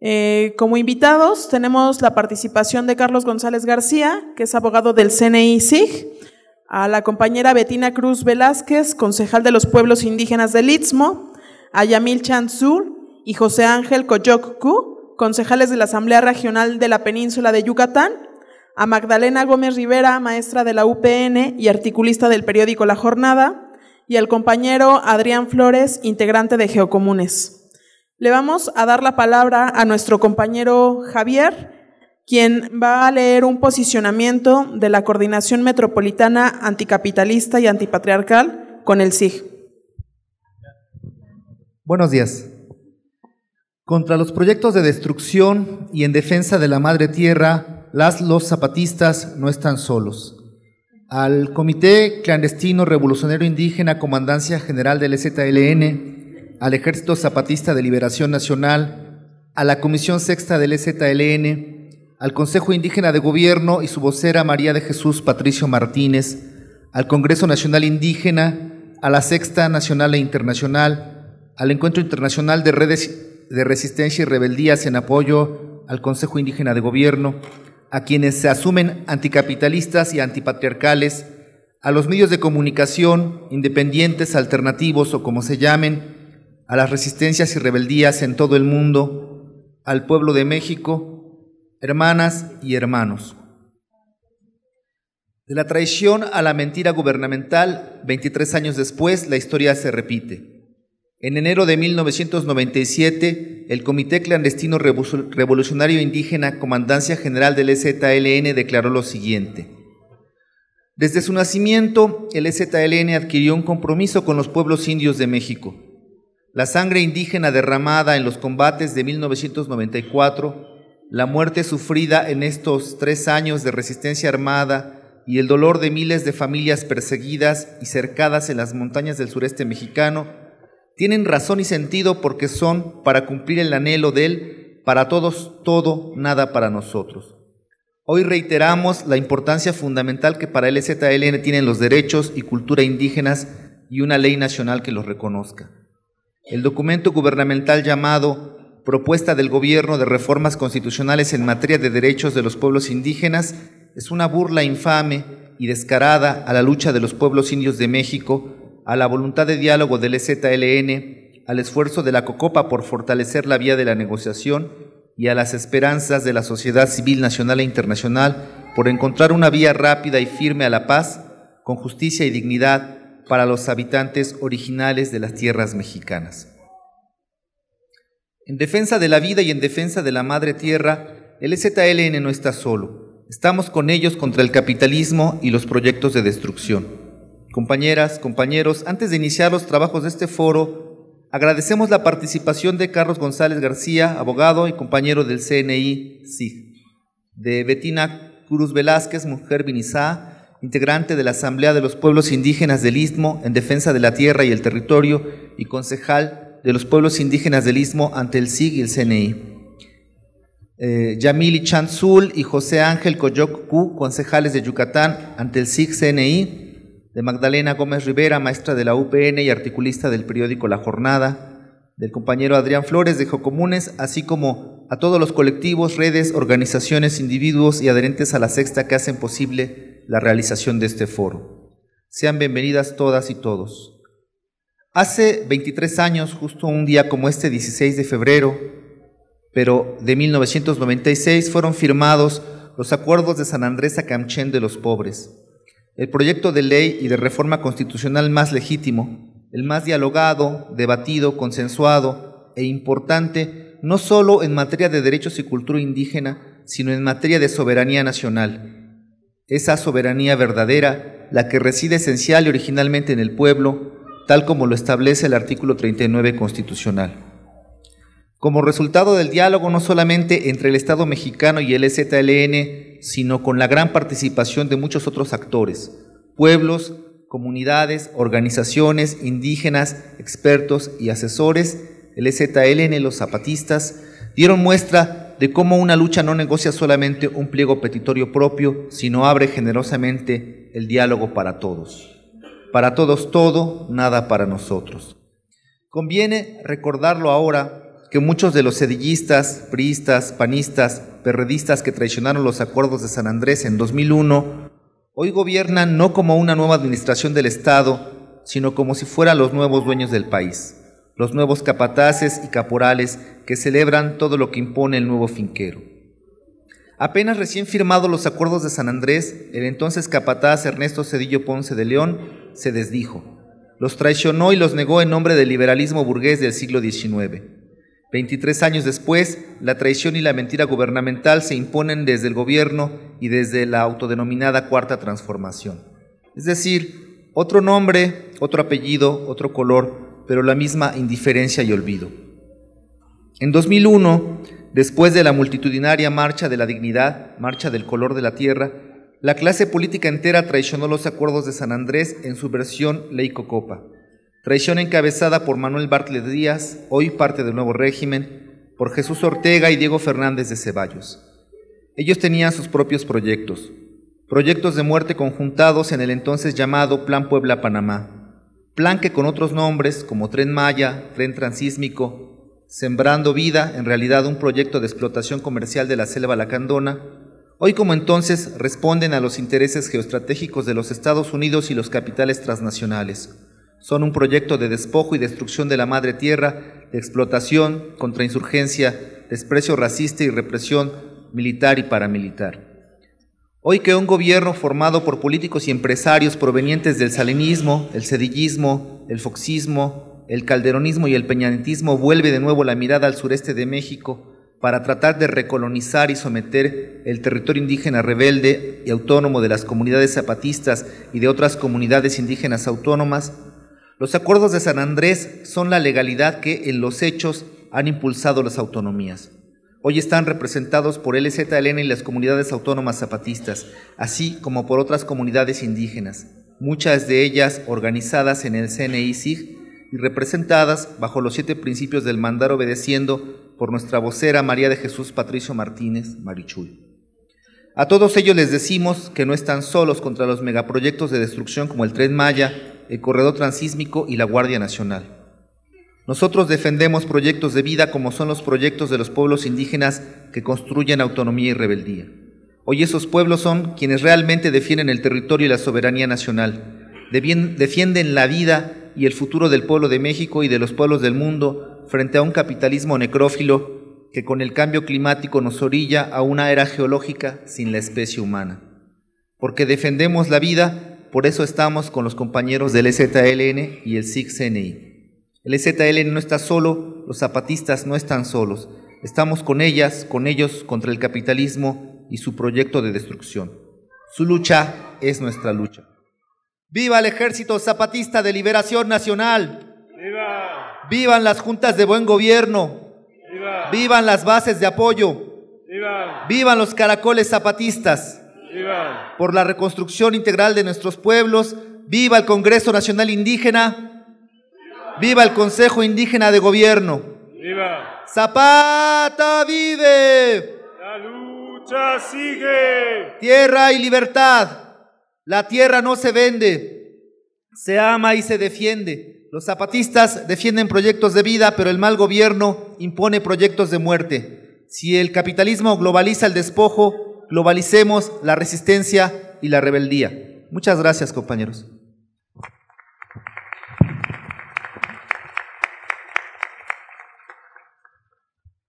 Como invitados tenemos la participación de Carlos González García, que es abogado del CNI-SIG, a la compañera Betina Cruz Velázquez, concejal de los pueblos indígenas del Istmo, a Yamil Chanzur y José Ángel Coyoc-Cu, concejales de la Asamblea Regional de la Península de Yucatán, a Magdalena Gómez Rivera, maestra de la UPN y articulista del periódico La Jornada, y al compañero Adrián Flores, integrante de Geocomunes. Le vamos a dar la palabra a nuestro compañero Javier, quien va a leer un posicionamiento de la Coordinación Metropolitana Anticapitalista y Antipatriarcal con el SIG. Buenos días. Contra los proyectos de destrucción y en defensa de la madre tierra, los zapatistas no están solos. Al Comité Clandestino Revolucionario Indígena Comandancia General del EZLN, al Ejército Zapatista de Liberación Nacional, a la Comisión Sexta del EZLN, al Consejo Indígena de Gobierno y su vocera María de Jesús Patricio Martínez, al Congreso Nacional Indígena, a la Sexta Nacional e Internacional, al Encuentro Internacional de Redes de Resistencia y Rebeldías en apoyo al Consejo Indígena de Gobierno, a quienes se asumen anticapitalistas y antipatriarcales, a los medios de comunicación, independientes, alternativos o como se llamen, a las resistencias y rebeldías en todo el mundo, al pueblo de México, hermanas y hermanos. De la traición a la mentira gubernamental, 23 años después, la historia se repite. En enero de 1997, el Comité Clandestino Revolucionario Indígena Comandancia General del EZLN declaró lo siguiente. Desde su nacimiento, el EZLN adquirió un compromiso con los pueblos indios de México. La sangre indígena derramada en los combates de 1994, la muerte sufrida en estos 3 años de resistencia armada y el dolor de miles de familias perseguidas y cercadas en las montañas del sureste mexicano tienen razón y sentido porque son para cumplir el anhelo del para todos todo, nada para nosotros. Hoy reiteramos la importancia fundamental que para el EZLN tienen los derechos y cultura indígenas y una ley nacional que los reconozca. El documento gubernamental llamado Propuesta del Gobierno de Reformas Constitucionales en materia de derechos de los pueblos indígenas es una burla infame y descarada a la lucha de los pueblos indios de México, a la voluntad de diálogo del EZLN, al esfuerzo de la COCOPA por fortalecer la vía de la negociación y a las esperanzas de la sociedad civil nacional e internacional por encontrar una vía rápida y firme a la paz, con justicia y dignidad para los habitantes originales de las tierras mexicanas. En defensa de la vida y en defensa de la madre tierra, el EZLN no está solo. Estamos con ellos contra el capitalismo y los proyectos de destrucción. Compañeras, compañeros, antes de iniciar los trabajos de este foro, agradecemos la participación de Carlos González García, abogado y compañero del CNI-SIG, de Betina Cruz Velázquez, mujer vinizá, integrante de la Asamblea de los Pueblos Indígenas del Istmo en defensa de la tierra y el territorio y concejal de los pueblos indígenas del Istmo ante el SIG y el CNI. Yamil Chanzul y José Ángel Coyoc-Cu, concejales de Yucatán ante el SIG-CNI, de Magdalena Gómez Rivera, maestra de la UPN y articulista del periódico La Jornada, del compañero Adrián Flores de Geocomunes, así como a todos los colectivos, redes, organizaciones, individuos y adherentes a la Sexta que hacen posible la realización de este foro. Sean bienvenidas todas y todos. Hace 23 años, justo un día como este 16 de febrero, pero de 1996, fueron firmados los Acuerdos de San Andrés Acamchén de los Pobres, el proyecto de ley y de reforma constitucional más legítimo, el más dialogado, debatido, consensuado e importante, no solo en materia de derechos y cultura indígena, sino en materia de soberanía nacional. Esa soberanía verdadera, la que reside esencial y originalmente en el pueblo, tal como lo establece el artículo 39 constitucional. Como resultado del diálogo no solamente entre el Estado mexicano y el EZLN, sino con la gran participación de muchos otros actores, pueblos, comunidades, organizaciones indígenas, expertos y asesores, el EZLN y los zapatistas dieron muestra de cómo una lucha no negocia solamente un pliego petitorio propio, sino abre generosamente el diálogo para todos. Para todos todo, nada para nosotros. Conviene recordarlo ahora, que muchos de los sedillistas, priistas, panistas, perredistas que traicionaron los acuerdos de San Andrés en 2001, hoy gobiernan no como una nueva administración del Estado, sino como si fueran los nuevos dueños del país, los nuevos capataces y caporales que celebran todo lo que impone el nuevo finquero. Apenas recién firmados los acuerdos de San Andrés, el entonces capataz Ernesto Zedillo Ponce de León se desdijo. Los traicionó y los negó en nombre del liberalismo burgués del siglo XIX. 23 años después, la traición y la mentira gubernamental se imponen desde el gobierno y desde la autodenominada Cuarta Transformación. Es decir, otro nombre, otro apellido, otro color, pero la misma indiferencia y olvido. En 2001, después de la multitudinaria Marcha de la Dignidad, Marcha del Color de la Tierra, la clase política entera traicionó los acuerdos de San Andrés en su versión Ley Cocopa. Traición encabezada por Manuel Bartlett Díaz, hoy parte del nuevo régimen, por Jesús Ortega y Diego Fernández de Ceballos. Ellos tenían sus propios proyectos de muerte conjuntados en el entonces llamado Plan Puebla-Panamá, plan que con otros nombres como Tren Maya, Tren Transísmico, Sembrando Vida, en realidad un proyecto de explotación comercial de la selva lacandona, hoy como entonces responden a los intereses geoestratégicos de los Estados Unidos y los capitales transnacionales. Son un proyecto de despojo y destrucción de la madre tierra, de explotación, contrainsurgencia, desprecio racista y represión militar y paramilitar. Hoy que un gobierno formado por políticos y empresarios provenientes del salinismo, el cedillismo, el foxismo, el calderonismo y el peñanetismo vuelve de nuevo la mirada al sureste de México para tratar de recolonizar y someter el territorio indígena rebelde y autónomo de las comunidades zapatistas y de otras comunidades indígenas autónomas, los acuerdos de San Andrés son la legalidad que en los hechos han impulsado las autonomías. Hoy están representados por el EZLN y las comunidades autónomas zapatistas, así como por otras comunidades indígenas, muchas de ellas organizadas en el CNI-SIG y representadas bajo los 7 principios del mandar obedeciendo por nuestra vocera María de Jesús Patricio Martínez Marichuy. A todos ellos les decimos que no están solos contra los megaproyectos de destrucción como el Tren Maya, el Corredor Transísmico y la Guardia Nacional. Nosotros defendemos proyectos de vida como son los proyectos de los pueblos indígenas que construyen autonomía y rebeldía. Hoy esos pueblos son quienes realmente defienden el territorio y la soberanía nacional, defienden la vida y el futuro del pueblo de México y de los pueblos del mundo frente a un capitalismo necrófilo que con el cambio climático nos orilla a una era geológica sin la especie humana. Porque defendemos la vida, por eso estamos con los compañeros del EZLN y el SIG-CNI. El EZLN no está solo, los zapatistas no están solos. Estamos con ellas, con ellos, contra el capitalismo y su proyecto de destrucción. Su lucha es nuestra lucha. ¡Viva el Ejército Zapatista de Liberación Nacional! ¡Viva! ¡Vivan las juntas de buen gobierno! ¡Viva! ¡Vivan las bases de apoyo! ¡Viva! ¡Vivan los caracoles zapatistas! ¡Viva! Por la reconstrucción integral de nuestros pueblos, ¡viva el Congreso Nacional Indígena! ¡Viva el Consejo Indígena de Gobierno! ¡Viva! ¡Zapata vive! ¡La lucha sigue! ¡Tierra y libertad! La tierra no se vende, se ama y se defiende. Los zapatistas defienden proyectos de vida, pero el mal gobierno impone proyectos de muerte. Si el capitalismo globaliza el despojo, globalicemos la resistencia y la rebeldía. Muchas gracias, compañeros.